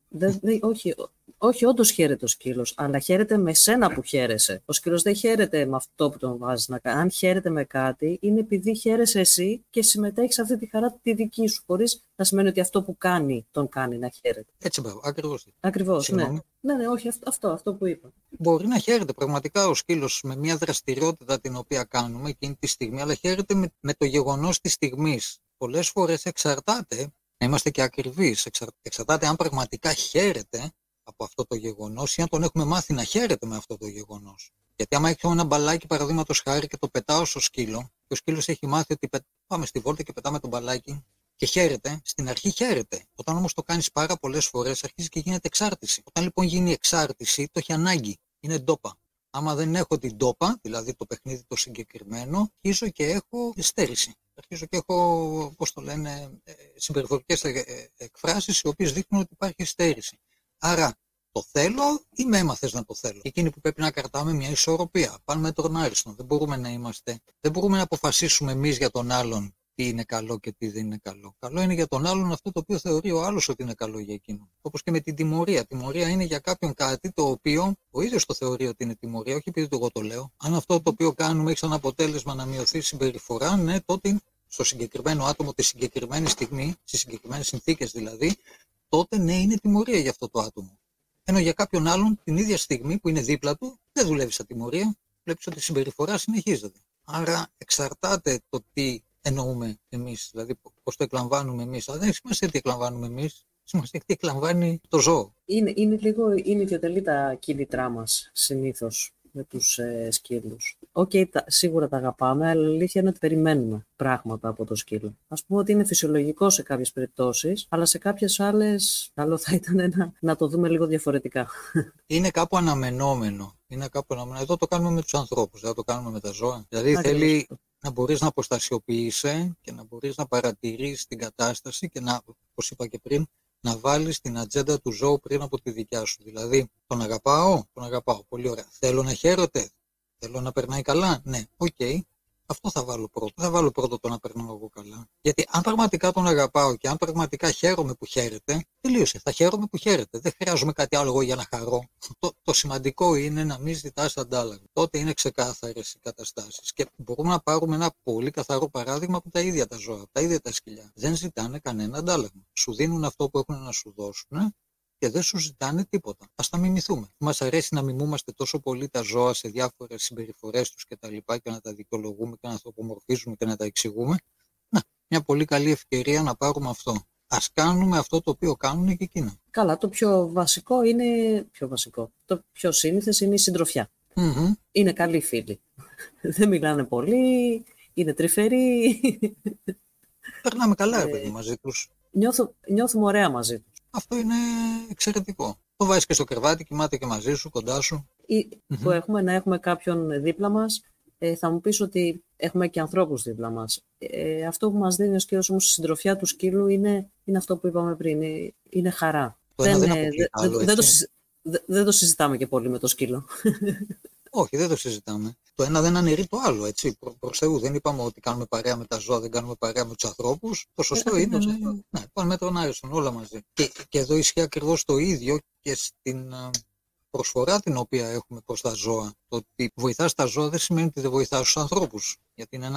Όχι, όντως χαίρεται ο σκύλος, αλλά χαίρεται με σένα που χαίρεσαι. Ο σκύλος δεν χαίρεται με αυτό που τον βάζεις να κάνει. Αν χαίρεται με κάτι, είναι επειδή χαίρεσαι εσύ και συμμετέχεις σε αυτή τη χαρά τη δική σου, χωρίς να σημαίνει ότι αυτό που κάνει τον κάνει να χαίρεται. Έτσι, ακριβώς. Ακριβώς, ναι. Ναι, όχι, αυτό που είπα. Μπορεί να χαίρεται πραγματικά ο σκύλος με μια δραστηριότητα την οποία κάνουμε εκείνη τη στιγμή, αλλά χαίρεται με το γεγονός της στιγμής. Πολλές φορές εξαρτάται, να είμαστε και ακριβείς, εξαρτάται αν πραγματικά χαίρεται από αυτό το γεγονός ή αν τον έχουμε μάθει να χαίρεται με αυτό το γεγονός. Γιατί άμα έχω ένα μπαλάκι παραδείγματος χάρη και το πετάω στο σκύλο, και ο σκύλος έχει μάθει ότι πάμε στη βόλτα και πετάμε τον μπαλάκι και χαίρεται, στην αρχή χαίρεται. Όταν όμως το κάνεις πάρα πολλές φορές, αρχίζει και γίνεται εξάρτηση. Όταν λοιπόν γίνει εξάρτηση, το έχει ανάγκη. Είναι ντόπα. Άμα δεν έχω την ντόπα, δηλαδή το παιχνίδι το συγκεκριμένο, αρχίζω και έχω στέρηση. Αρχίζω και έχω, πώς το λένε, συμπεριφορικές εκφράσεις οι οποίες δείχνουν ότι υπάρχει στέρηση. Άρα το θέλω ή με έμαθες να το θέλω. Εκείνοι που πρέπει να κρατάμε μια ισορροπία. Πάνε με τον άριστον. Δεν μπορούμε να αποφασίσουμε εμείς για τον άλλον τι είναι καλό και τι δεν είναι καλό. Καλό είναι για τον άλλον αυτό το οποίο θεωρεί ο άλλος ότι είναι καλό για εκείνον. Όπως και με την τιμωρία. Τιμωρία είναι για κάποιον κάτι το οποίο ο ίδιος το θεωρεί ότι είναι τιμωρία, όχι επειδή εγώ το λέω. Αν αυτό το οποίο κάνουμε έχει σαν αποτέλεσμα να μειωθεί η συμπεριφορά, ναι, τότε στο συγκεκριμένο άτομο τη συγκεκριμένη στιγμή, στις συγκεκριμένες συνθήκες δηλαδή, τότε ναι, είναι τιμωρία για αυτό το άτομο. Ενώ για κάποιον άλλον την ίδια στιγμή που είναι δίπλα του, δεν δουλεύει σαν τιμωρία, βλέπεις ότι η συμπεριφορά συνεχίζεται. Άρα εξαρτάται το τι εννοούμε εμείς, δηλαδή πώς το εκλαμβάνουμε εμείς. Αλλά δεν έχει σημασία τι εκλαμβάνουμε εμείς, σημασία τι εκλαμβάνει το ζώο. Είναι ιδιωτελή τα κίνητρά μας συνήθως με τους σκύλους. Σίγουρα τα αγαπάμε, αλλά η αλήθεια είναι ότι περιμένουμε πράγματα από το σκύλο. Ας πούμε ότι είναι φυσιολογικό σε κάποιες περιπτώσεις, αλλά σε κάποιες άλλες καλό θα ήταν να το δούμε λίγο διαφορετικά. Είναι κάπου αναμενόμενο. Εδώ το κάνουμε με τους ανθρώπους, δεν το κάνουμε με τα ζώα. Δηλαδή θέλει να μπορείς να αποστασιοποιείσαι και να μπορείς να παρατηρείς την κατάσταση και να, όπως είπα και πριν, να βάλεις την ατζέντα του ζώου πριν από τη δικιά σου. Δηλαδή, τον αγαπάω, πολύ ωραία. Θέλω να χαίρεται, θέλω να περνάει καλά, ναι, οκ. Αυτό θα βάλω πρώτο. Θα βάλω πρώτο το να περνάω εγώ καλά. Γιατί αν πραγματικά τον αγαπάω και αν πραγματικά χαίρομαι που χαίρεται, τελείωσε. Θα χαίρομαι που χαίρεται. Δεν χρειάζομαι κάτι άλλο εγώ για να χαρώ. Το σημαντικό είναι να μην ζητάς αντάλλαγμα. Τότε είναι ξεκάθαρες οι καταστάσεις. Και μπορούμε να πάρουμε ένα πολύ καθαρό παράδειγμα από τα ίδια τα ζώα, τα ίδια τα σκυλιά. Δεν ζητάνε κανένα αντάλλαγμα. Σου δίνουν αυτό που έχουν να σου δώσουν και δεν σου ζητάνε τίποτα. Ας τα μιμηθούμε. Μας αρέσει να μιμούμαστε τόσο πολύ τα ζώα σε διάφορες συμπεριφορές τους και τα λοιπά και να τα δικαιολογούμε και να ανθρωπομορφίζουμε και να τα εξηγούμε. Να, μια πολύ καλή ευκαιρία να πάρουμε αυτό. Ας κάνουμε αυτό το οποίο κάνουν και εκείνα. Καλά, το πιο βασικό είναι. Το πιο σύνηθες είναι η συντροφιά. Mm-hmm. Είναι καλοί φίλοι. Δεν μιλάνε πολύ, είναι τρυφεροί. Περνάμε καλά, παιδί, μαζί τους. Νιώθουμε ωραία μαζί τους. Αυτό είναι εξαιρετικό. Το βάζεις και στο κρεβάτι, κοιμάται και μαζί σου, κοντά σου. Που να έχουμε κάποιον δίπλα μας, θα μου πεις ότι έχουμε και ανθρώπους δίπλα μας. Αυτό που μας δίνει ο σκύλος όμως, η συντροφιά του σκύλου είναι αυτό που είπαμε πριν. Είναι χαρά. Δεν το συζητάμε και πολύ με το σκύλο. Όχι, δεν το συζητάμε. Το ένα δεν αναιρεί το άλλο, έτσι. Προς Θεού, δεν είπαμε ότι κάνουμε παρέα με τα ζώα, δεν κάνουμε παρέα με τους ανθρώπους. Το σωστό είναι να πάνε με τον άριστον όλα μαζί. Και εδώ ισχύει ακριβώς το ίδιο και στην προσφορά την οποία έχουμε προς τα ζώα. Το ότι βοηθάς τα ζώα δεν σημαίνει ότι δεν βοηθάς τους ανθρώπους. Γιατί είναι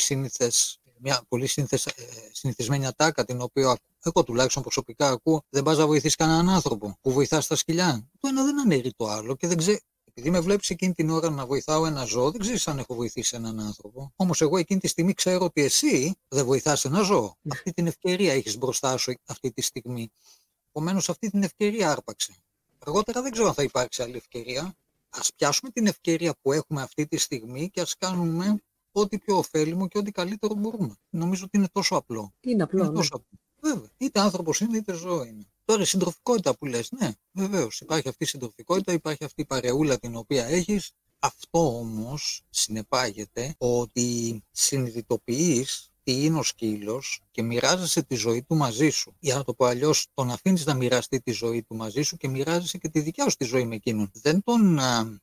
μια πολύ συνηθισμένη ατάκα, την οποία εγώ τουλάχιστον προσωπικά ακούω. Δεν πας να βοηθήσεις κανέναν άνθρωπο που βοηθάς τα σκυλιά. Το ένα δεν αναιρεί το άλλο και δεν ξέρει. Επειδή με βλέπεις εκείνη την ώρα να βοηθάω ένα ζώο, δεν ξέρεις αν έχω βοηθήσει έναν άνθρωπο. Όμως εγώ εκείνη τη στιγμή ξέρω ότι εσύ δεν βοηθάς ένα ζώο. Αυτή την ευκαιρία έχεις μπροστά σου αυτή τη στιγμή. Επομένως αυτή την ευκαιρία άρπαξε. Αργότερα δεν ξέρω αν θα υπάρξει άλλη ευκαιρία. Ας πιάσουμε την ευκαιρία που έχουμε αυτή τη στιγμή και ας κάνουμε ό,τι πιο ωφέλιμο και ό,τι καλύτερο μπορούμε. Νομίζω ότι είναι τόσο απλό. Είναι απλό. Βέβαια. Είτε άνθρωπος είναι είτε ζώο είναι. Τώρα η συντροφικότητα που λες, ναι, βεβαίως. Υπάρχει αυτή η συντροφικότητα, υπάρχει αυτή η παρεούλα την οποία έχεις. Αυτό όμως συνεπάγεται ότι συνειδητοποιείς τι είναι ο σκύλος και μοιράζεσαι τη ζωή του μαζί σου. Για να το πω αλλιώς, τον αφήνεις να μοιραστεί τη ζωή του μαζί σου και μοιράζεσαι και τη δικιά σου τη ζωή με εκείνον. Δεν τον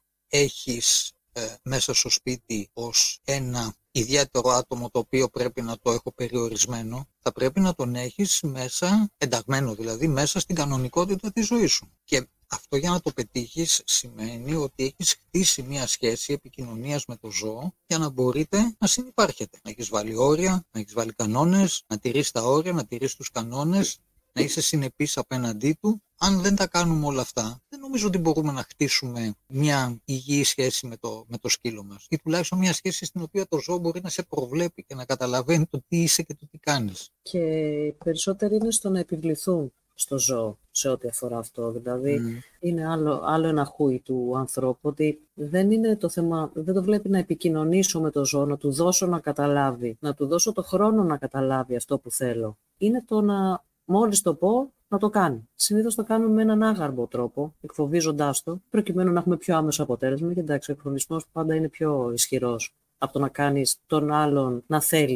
έχεις μέσα στο σπίτι ως ένα ιδιαίτερο άτομο το οποίο πρέπει να το έχω περιορισμένο. Θα πρέπει να τον έχεις μέσα, ενταγμένο δηλαδή, μέσα στην κανονικότητα της ζωής σου. Και αυτό για να το πετύχεις σημαίνει ότι έχεις χτίσει μια σχέση επικοινωνίας με το ζώο για να μπορείτε να συνυπάρχετε. Να έχεις βάλει όρια, να έχεις βάλει κανόνες, να τηρείς τα όρια, να τηρείς τους κανόνες, να είσαι συνεπής απέναντί του. Αν δεν τα κάνουμε όλα αυτά, δεν νομίζω ότι μπορούμε να χτίσουμε μια υγιή σχέση με το σκύλο μας. Ή τουλάχιστον μια σχέση στην οποία το ζώο μπορεί να σε προβλέπει και να καταλαβαίνει το τι είσαι και το τι κάνεις. Και περισσότεροι είναι στο να επιβληθούν στο ζώο σε ό,τι αφορά αυτό. Δηλαδή είναι άλλο ένα χούι του ανθρώπου, ότι δεν είναι το θέμα, δεν το βλέπει να επικοινωνήσω με το ζώο, να του δώσω να καταλάβει, να του δώσω το χρόνο να καταλάβει αυτό που θέλω. Είναι το να μόλις το πω, να το κάνει. Συνήθως το κάνουμε με έναν άγαρμπο τρόπο, εκφοβίζοντάς το, προκειμένου να έχουμε πιο άμεσο αποτέλεσμα. Και εντάξει, ο εκφοβισμός πάντα είναι πιο ισχυρός από το να κάνεις τον άλλον να θέλει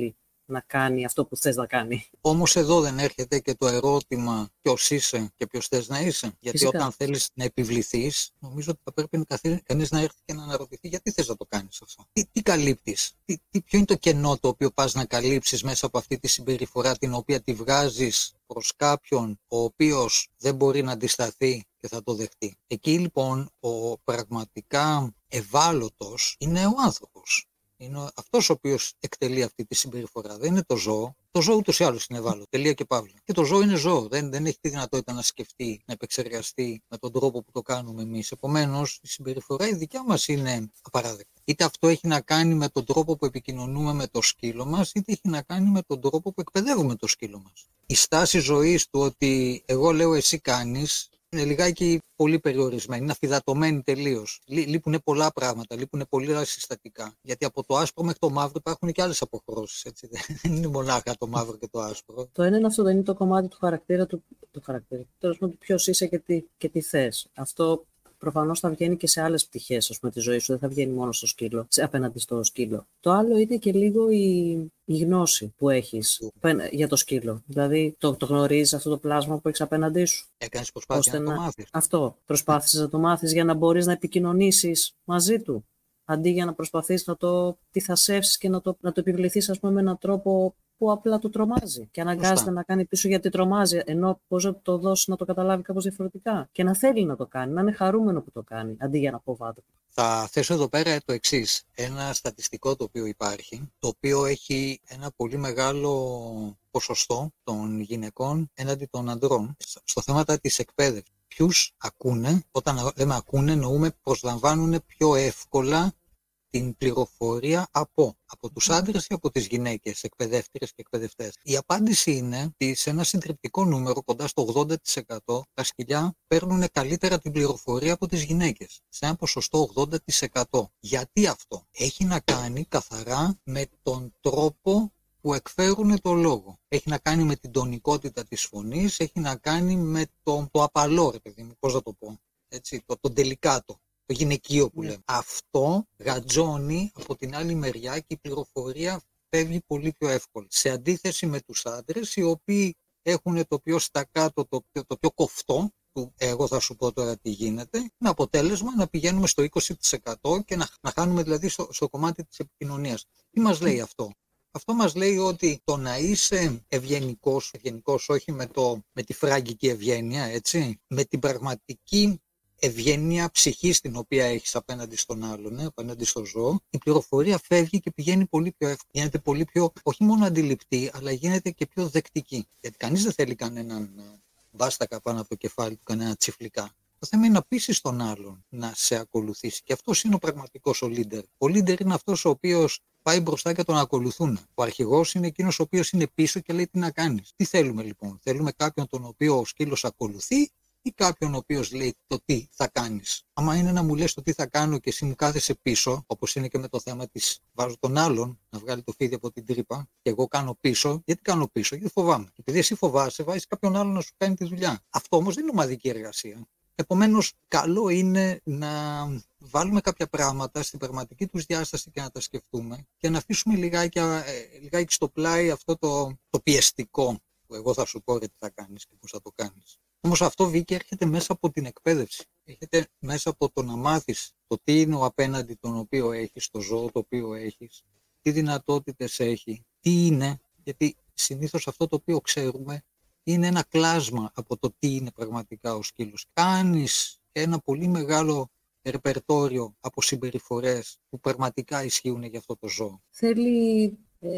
να κάνει αυτό που θες να κάνει. Όμως εδώ δεν έρχεται και το ερώτημα ποιος είσαι και ποιος θες να είσαι. Γιατί Φυσικά. όταν θέλεις να επιβληθείς, νομίζω ότι θα πρέπει κανείς να έρθει και να αναρωτηθεί γιατί θες να το κάνεις αυτό. Τι καλύπτεις, ποιο είναι το κενό το οποίο πας να καλύψεις μέσα από αυτή τη συμπεριφορά την οποία τη βγάζεις προς κάποιον ο οποίος δεν μπορεί να αντισταθεί και θα το δεχτεί. Εκεί λοιπόν ο πραγματικά ευάλωτος είναι ο άνθρωπος. Είναι αυτός ο οποίος εκτελεί αυτή τη συμπεριφορά. Δεν είναι το ζώο. Το ζώο ούτως ή άλλως είναι ευάλωτο. Τελεία και παύλα. Και το ζώο είναι ζώο. Δεν έχει τη δυνατότητα να σκεφτεί, να επεξεργαστεί με τον τρόπο που το κάνουμε εμείς. Επομένως, η συμπεριφορά η δικιά μας είναι απαράδεκτη. Είτε αυτό έχει να κάνει με τον τρόπο που επικοινωνούμε με το σκύλο μας, είτε έχει να κάνει με τον τρόπο που εκπαιδεύουμε το σκύλο μας. Η στάση ζωής του ότι εγώ λέω εσύ κάνεις, είναι λιγάκι πολύ περιορισμένη, είναι αφυδατωμένη τελείως. Λείπουν πολλά πράγματα, λείπουν πολλά συστατικά. Γιατί από το άσπρο μέχρι το μαύρο υπάρχουν και άλλες αποχρώσεις. Έτσι. Δεν είναι μονάχα το μαύρο και το άσπρο. Το ένα είναι αυτό, δεν είναι το κομμάτι του χαρακτήρα του χαρακτήρα. Τέλος πάντων, του ποιος είσαι και τι θες. Αυτό προφανώς θα βγαίνει και σε άλλες πτυχές, ας πούμε, τη ζωή σου. Δεν θα βγαίνει μόνο στο σκύλο, απέναντι στο σκύλο. Το άλλο είναι και λίγο η γνώση που έχεις για το σκύλο. Δηλαδή, το γνωρίζεις αυτό το πλάσμα που έχεις απέναντί σου. Έκανες προσπάθεια να το μάθεις. Αυτό. Προσπάθησες να το μάθεις για να μπορείς να επικοινωνήσεις μαζί του. Αντί για να προσπαθείς να το τυθασεύσεις και να το επιβληθείς, ας πούμε, με έναν τρόπο που απλά το τρομάζει και αναγκάζεται να κάνει πίσω γιατί τρομάζει, ενώ πώς να το δώσει να το καταλάβει κάπως διαφορετικά και να θέλει να το κάνει, να είναι χαρούμενο που το κάνει, αντί για να φοβάται. Θα θέσω εδώ πέρα το εξής, ένα στατιστικό το οποίο υπάρχει, το οποίο έχει ένα πολύ μεγάλο ποσοστό των γυναικών έναντι των ανδρών στο θέμα της εκπαίδευσης. Ποιους ακούνε, όταν λέμε ακούνε εννοούμε προσλαμβάνουν πιο εύκολα την πληροφορία από τους άντρες ή από τις γυναίκες, εκπαιδεύτριες και εκπαιδευτές. Η απάντηση είναι ότι σε ένα συντριπτικό νούμερο, κοντά στο 80%, τα σκυλιά παίρνουν καλύτερα την πληροφορία από τις γυναίκες. Σε ένα ποσοστό 80%. Γιατί αυτό? Έχει να κάνει καθαρά με τον τρόπο που εκφέρουν το λόγο. Έχει να κάνει με την τονικότητα της φωνής, έχει να κάνει με το απαλό, ρε παιδί μου, πώς να το πω, έτσι, το τελικάτο. Το γυναικείο που λέμε. Αυτό γατζώνει από την άλλη μεριά και η πληροφορία φεύγει πολύ πιο εύκολα. Σε αντίθεση με τους άντρες, οι οποίοι έχουν το πιο στακάτο, το πιο κοφτό, που εγώ θα σου πω τώρα τι γίνεται, με αποτέλεσμα να πηγαίνουμε στο 20% και να χάνουμε δηλαδή στο κομμάτι της επικοινωνίας. Τι μας λέει αυτό? Αυτό μας λέει ότι το να είσαι ευγενικός όχι με τη φράγκικη ευγένεια, έτσι, με την πραγματική ευγένεια ψυχή την οποία έχεις απέναντι στον άλλον, απέναντι στο ζώο, η πληροφορία φεύγει και πηγαίνει πολύ πιο εύκολα. Γίνεται πολύ πιο, όχι μόνο αντιληπτή, αλλά γίνεται και πιο δεκτική. Γιατί κανείς δεν θέλει κανέναν βάστακα πάνω από το κεφάλι του, κανένα τσιφλικά. Το θέμα είναι να πείσεις τον άλλον να σε ακολουθήσει. Και αυτός είναι ο πραγματικός ο leader. Ο leader είναι αυτός ο οποίος πάει μπροστά και τον ακολουθούν. Ο αρχηγός είναι εκείνος ο οποίος είναι πίσω και λέει τι να κάνεις. Τι θέλουμε λοιπόν? Θέλουμε κάποιον τον οποίο ο σκύλος ακολουθεί, ή κάποιον ο οποίος λέει το τι θα κάνεις? Άμα είναι να μου λες το τι θα κάνω και εσύ μου κάθεσαι πίσω, όπως είναι και με το θέμα της βάζω τον άλλον να βγάλει το φίδι από την τρύπα και εγώ κάνω πίσω, γιατί κάνω πίσω? Γιατί φοβάμαι. Και επειδή εσύ φοβάσαι, βάζεις κάποιον άλλον να σου κάνει τη δουλειά. Αυτό όμως δεν είναι ομαδική εργασία. Επομένως, καλό είναι να βάλουμε κάποια πράγματα στην πραγματική τους διάσταση και να τα σκεφτούμε και να αφήσουμε λιγάκι στο πλάι αυτό το πιεστικό που εγώ θα σου πω τι θα κάνεις και πώς θα το κάνεις. Όμως αυτό, Βίκη, έρχεται μέσα από την εκπαίδευση. Έρχεται μέσα από το να μάθεις το τι είναι ο απέναντι τον οποίο έχεις, το ζώο το οποίο έχεις, τι δυνατότητες έχει, τι είναι, γιατί συνήθως αυτό το οποίο ξέρουμε είναι ένα κλάσμα από το τι είναι πραγματικά ο σκύλος. Κάνεις ένα πολύ μεγάλο ρεπερτόριο από συμπεριφορές που πραγματικά ισχύουν για αυτό το ζώο. Θέλει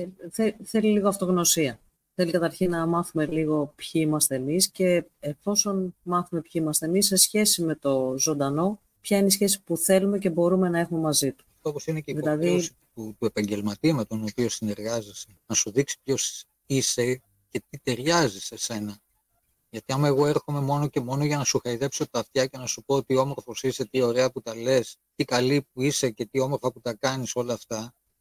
λίγο αυτογνωσία. Θέλει καταρχήν να μάθουμε λίγο ποιοι είμαστε εμείς και εφόσον μάθουμε ποιοι είμαστε εμείς σε σχέση με το ζωντανό, ποια είναι η σχέση που θέλουμε και μπορούμε να έχουμε μαζί του. Όπως είναι και η υποχρέωση του επαγγελματία με τον οποίο συνεργάζεσαι, να σου δείξει ποιος είσαι και τι ταιριάζει σε σένα. Γιατί άμα εγώ έρχομαι μόνο και μόνο για να σου χαϊδέψω τα αυτιά και να σου πω τι όμορφος είσαι, τι ωραία που τα λες, τι καλή που είσαι και τι όμορφα που τα κάνεις όλα αυτά,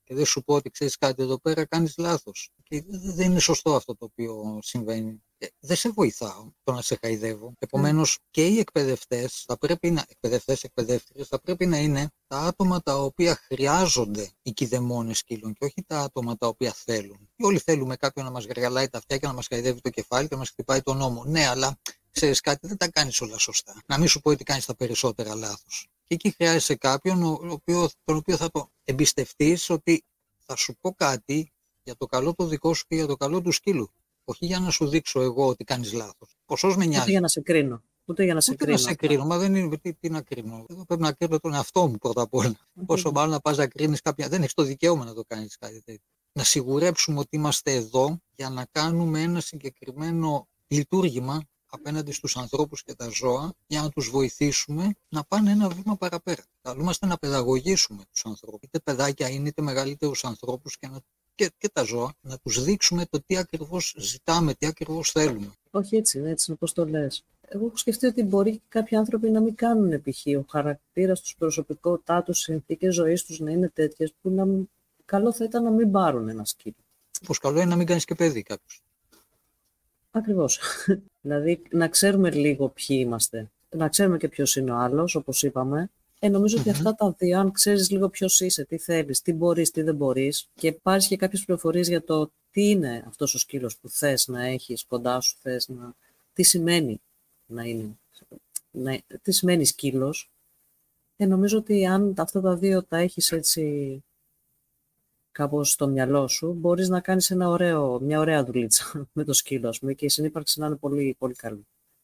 και δεν σου πω ότι ξέρεις κάτι εδώ πέρα, κάνεις λάθος. Και δεν είναι σωστό αυτό το οποίο συμβαίνει. Δεν σε βοηθάω το να σε χαϊδεύω. Επομένως και οι εκπαιδευτές θα πρέπει να, εκπαιδεύτριες θα πρέπει να είναι τα άτομα τα οποία χρειάζονται οι κηδεμόνες σκύλων και όχι τα άτομα τα οποία θέλουν. Και όλοι θέλουμε κάποιον να μας γαργαλάει τα αυτιά και να μας χαϊδεύει το κεφάλι και να μας χτυπάει τον ώμο. Ναι, αλλά ξέρεις κάτι, δεν τα κάνεις όλα σωστά. Να μην σου πω ότι κάνεις τα περισσότερα λάθος. Και εκεί χρειάζεσαι κάποιον τον οποίο θα το εμπιστευτείς ότι θα σου πω κάτι για το καλό το δικό σου και για το καλό του σκύλου. Όχι για να σου δείξω εγώ ότι κάνεις λάθος. Ποσός με νοιάζει. Ούτε για να σε κρίνω. Ούτε για να σε κρίνω. Να σε κρίνω. Μα δεν είναι. Τι να κρίνω. Εδώ πρέπει να κρίνω τον εαυτό μου πρώτα απ' όλα. Πόσο μάλλον να πας να κρίνεις κάποια. Δεν έχεις το δικαίωμα να το κάνεις κάτι τέτοιο. Να σιγουρέψουμε ότι είμαστε εδώ για να κάνουμε ένα συγκεκριμένο λειτουργήμα απέναντι στους ανθρώπους και τα ζώα για να τους βοηθήσουμε να πάνε ένα βήμα παραπέρα. Καλούμαστε να παιδαγωγήσουμε τους ανθρώπους, είτε παιδάκια είναι είτε μεγαλύτερους ανθρώπους και τα ζώα, να τους δείξουμε το τι ακριβώς ζητάμε, τι ακριβώς θέλουμε. Όχι έτσι όπως το λες. Εγώ έχω σκεφτεί ότι μπορεί κάποιοι άνθρωποι να μην κάνουν π.χ. ο χαρακτήρας τους, προσωπικότητά τους, συνθήκες ζωής τους να είναι τέτοιες που καλό θα ήταν να μην πάρουν ένα σκύλο. Όπως καλό είναι να μην κάνεις και παιδί κάποιος. Ακριβώς. Δηλαδή να ξέρουμε λίγο ποιοι είμαστε, να ξέρουμε και ποιος είναι ο άλλος, όπως είπαμε. Νομίζω ότι αυτά τα δύο, αν ξέρεις λίγο ποιος είσαι, τι θέλεις, τι μπορείς, τι δεν μπορείς και πάρεις και κάποιες πληροφορίες για το τι είναι αυτός ο σκύλος που θες να έχεις κοντά σου, τι σημαίνει να είναι, τι σημαίνει σκύλος. Νομίζω ότι αν αυτά τα δύο τα έχεις έτσι κάπως στο μυαλό σου, μπορείς να κάνεις μια ωραία δουλίτσα με το σκύλο, ας πούμε, και η συνύπαρξη να είναι πολύ, πολύ καλή.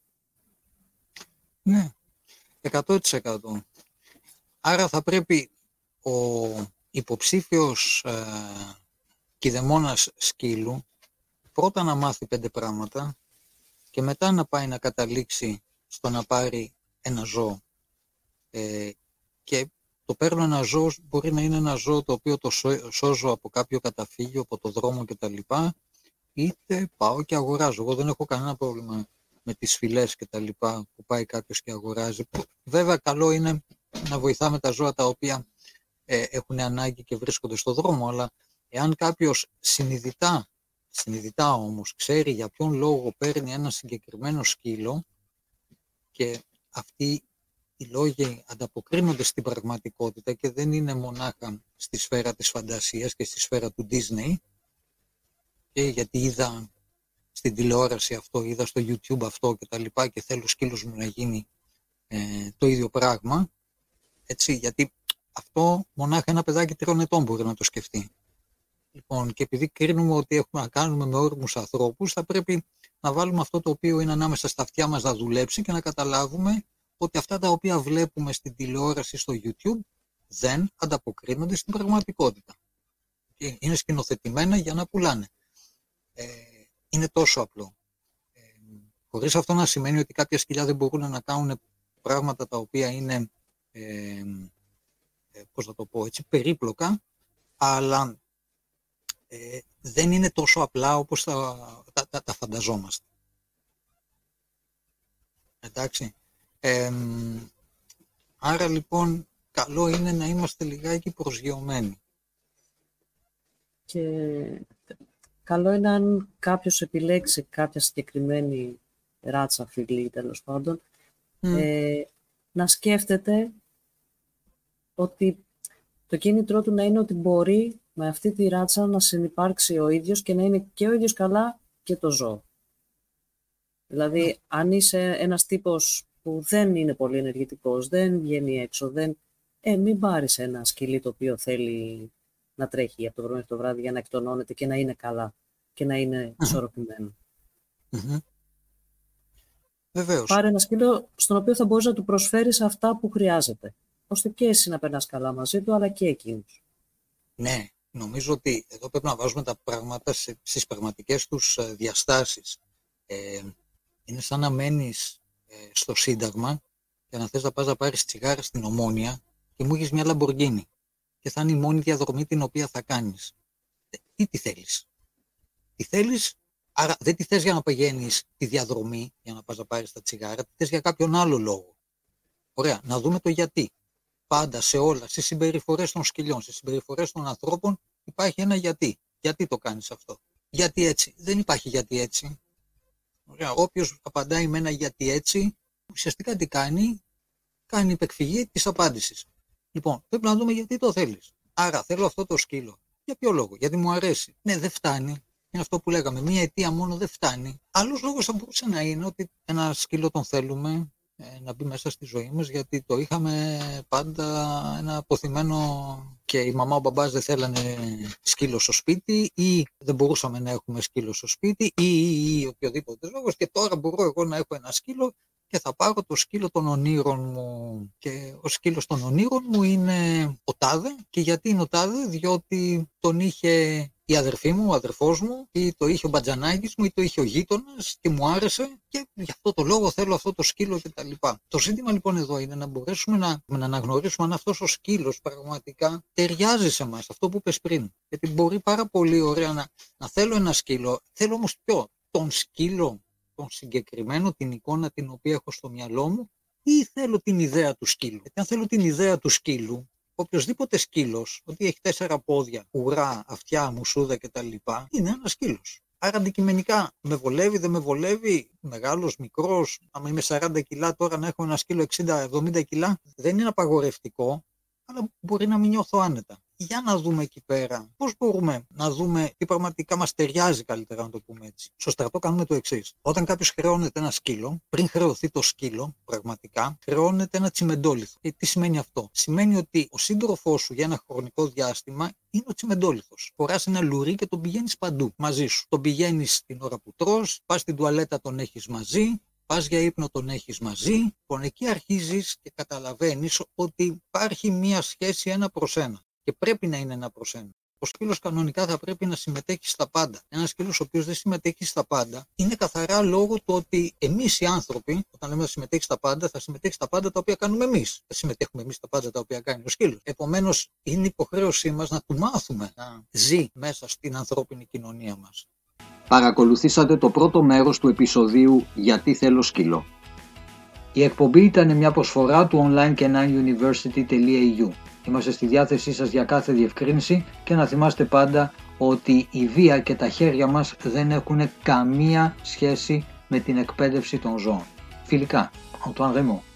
Ναι, 100%. Άρα θα πρέπει ο υποψήφιος κηδεμόνας σκύλου πρώτα να μάθει 5 πράγματα και μετά να πάει να καταλήξει στο να πάρει ένα ζώο. Και το παίρνω ένα ζώο, μπορεί να είναι ένα ζώο το οποίο το σώζω από κάποιο καταφύγιο, από το δρόμο κτλ. Είτε πάω και αγοράζω. Εγώ δεν έχω κανένα πρόβλημα με τις φυλές κτλ. Που πάει κάποιος και αγοράζει. Βέβαια καλό είναι να βοηθάμε τα ζώα τα οποία έχουν ανάγκη και βρίσκονται στο δρόμο, αλλά εάν κάποιος συνειδητά όμως ξέρει για ποιον λόγο παίρνει ένα συγκεκριμένο σκύλο και αυτοί οι λόγοι ανταποκρίνονται στην πραγματικότητα και δεν είναι μονάχα στη σφαίρα της φαντασίας και στη σφαίρα του Disney, και γιατί είδα στην τηλεόραση αυτό, είδα στο YouTube αυτό και τα λοιπά και θέλω σκύλος μου να γίνει το ίδιο πράγμα, έτσι, γιατί αυτό μονάχα ένα παιδάκι 3 ετών μπορεί να το σκεφτεί. Λοιπόν, και επειδή κρίνουμε ότι έχουμε να κάνουμε με όριμους ανθρώπους, θα πρέπει να βάλουμε αυτό το οποίο είναι ανάμεσα στα αυτιά μας να δουλέψει και να καταλάβουμε ότι αυτά τα οποία βλέπουμε στην τηλεόραση στο YouTube δεν ανταποκρίνονται στην πραγματικότητα. Και είναι σκηνοθετημένα για να πουλάνε. Είναι τόσο απλό. Χωρίς αυτό να σημαίνει ότι κάποια σκυλιά δεν μπορούν να κάνουν πράγματα τα οποία είναι, πώς να το πω έτσι, περίπλοκα, αλλά δεν είναι τόσο απλά όπως τα φανταζόμαστε. Εντάξει. Άρα λοιπόν καλό είναι να είμαστε λιγάκι προσγειωμένοι. Και καλό είναι αν κάποιος επιλέξει κάποια συγκεκριμένη ράτσα, φυλή τέλος πάντων, να σκέφτεται ότι το κίνητρό του να είναι ότι μπορεί με αυτή τη ράτσα να συνυπάρξει ο ίδιος και να είναι και ο ίδιος καλά και το ζώο. Δηλαδή, αν είσαι ένας τύπος που δεν είναι πολύ ενεργητικός, δεν βγαίνει έξω, μην πάρεις ένα σκυλί το οποίο θέλει να τρέχει από το πρωί μέχρι το βράδυ για να εκτονώνεται και να είναι καλά και να είναι ισορροπημένο. Βεβαίως. Πάρε ένα σκύλο στον οποίο θα μπορείς να του προσφέρεις αυτά που χρειάζεται, ώστε και εσύ να περνάς καλά μαζί του, αλλά και εκείνους. Ναι, νομίζω ότι εδώ πρέπει να βάζουμε τα πράγματα στις πραγματικές τους διαστάσεις. Είναι σαν να μένεις στο Σύνταγμα και να θες να πας να πάρεις τσιγάρα στην Ομόνια και μου έχεις μια Λαμποργκίνη και θα είναι η μόνη διαδρομή την οποία θα κάνεις. Τι θέλεις. Τι θέλεις, άρα δεν τη θες για να πηγαίνεις τη διαδρομή για να πας να πάρεις τα τσιγάρα, τη θες για κάποιον άλλο λόγο. Ωραία, να δούμε το γιατί. Πάντα σε όλα, στις συμπεριφορές των σκυλιών, στις συμπεριφορές των ανθρώπων, υπάρχει ένα γιατί. Γιατί το κάνεις αυτό? Γιατί έτσι? Δεν υπάρχει γιατί έτσι. Ωραία. Όποιος απαντάει με ένα γιατί έτσι, ουσιαστικά τι κάνει? Κάνει υπεκφυγή της απάντησης. Λοιπόν, πρέπει να δούμε γιατί το θέλεις. Άρα θέλω αυτό το σκύλο. Για ποιο λόγο? Γιατί μου αρέσει. Ναι, δεν φτάνει. Είναι αυτό που λέγαμε. Μία αιτία μόνο δεν φτάνει. Άλλος λόγος θα μπορούσε να είναι ότι ένα σκύλο τον θέλουμε να μπει μέσα στη ζωή μας, γιατί το είχαμε πάντα ένα αποθυμένο και η μαμά ο μπαμπάς δεν θέλανε σκύλο στο σπίτι, ή δεν μπορούσαμε να έχουμε σκύλο στο σπίτι, ή οποιοδήποτε λόγος, και τώρα μπορώ εγώ να έχω ένα σκύλο και θα πάρω το σκύλο των ονείρων μου. Και ο σκύλος των ονείρων μου είναι ο τάδε. Και γιατί είναι ο τάδε? Διότι τον είχε η αδερφή μου, ο αδερφός μου, ή το είχε ο μπατζανάκης μου, ή το είχε ο γείτονας και μου άρεσε και γι' αυτό το λόγο θέλω αυτό το σκύλο κτλ. Το ζήτημα λοιπόν εδώ είναι να μπορέσουμε να αναγνωρίσουμε αν αυτός ο σκύλος πραγματικά ταιριάζει σε μας, αυτό που είπες πριν. Γιατί μπορεί πάρα πολύ ωραία να θέλω ένα σκύλο, θέλω όμως τον σκύλο, τον συγκεκριμένο, την εικόνα την οποία έχω στο μυαλό μου, ή θέλω την ιδέα του σκύλου? Γιατί αν θέλω την ιδέα του σκύλου, οποιοσδήποτε σκύλος, ότι έχει 4 πόδια, ουρά, αυτιά, μουσούδα κτλ., είναι ένας σκύλος. Άρα αντικειμενικά με βολεύει, δεν με βολεύει, μεγάλος, μικρός, άμα είμαι 40 κιλά τώρα να έχω ένα σκύλο 60-70 κιλά, δεν είναι απαγορευτικό, αλλά μπορεί να μην νιώθω άνετα. Για να δούμε εκεί πέρα πώς μπορούμε να δούμε τι πραγματικά μας ταιριάζει, καλύτερα να το πούμε έτσι. Στο στρατό κάνουμε το εξής. Όταν κάποιος χρεώνεται ένα σκύλο, πριν χρεωθεί το σκύλο, πραγματικά χρεώνεται ένα τσιμεντόλιθο. Και τι σημαίνει αυτό? Σημαίνει ότι ο σύντροφός σου για ένα χρονικό διάστημα είναι ο τσιμεντόλιθος. Φοράς ένα λουρί και τον πηγαίνεις παντού μαζί σου. Τον πηγαίνεις την ώρα που τρως, πας στην τουαλέτα, τον έχεις μαζί. Πας για ύπνο, τον έχεις μαζί. Λοιπόν, εκεί αρχίζεις και καταλαβαίνεις ότι υπάρχει μία σχέση 1/1 και πρέπει να είναι 1/1. Ο σκύλος κανονικά θα πρέπει να συμμετέχει στα πάντα. Ένας σκύλος ο οποίος δεν συμμετέχει στα πάντα είναι καθαρά λόγω του ότι εμείς οι άνθρωποι, όταν λέμε να συμμετέχει στα πάντα, θα συμμετέχει στα πάντα τα οποία κάνουμε εμείς. Δεν συμμετέχουμε εμείς στα πάντα τα οποία κάνει ο σκύλος. Επομένως, είναι υποχρέωσή μας να του μάθουμε να ζει μέσα στην ανθρώπινη κοινωνία μας. Παρακολουθήσατε το πρώτο μέρος του επεισοδίου «Γιατί θέλω σκύλο». Η εκπομπή ήταν μια προσφορά του online-kenanuniversity.eu. Είμαστε στη διάθεσή σας για κάθε διευκρίνηση και να θυμάστε πάντα ότι η βία και τα χέρια μας δεν έχουν καμία σχέση με την εκπαίδευση των ζώων. Φιλικά, Αντουάν Ρεμό.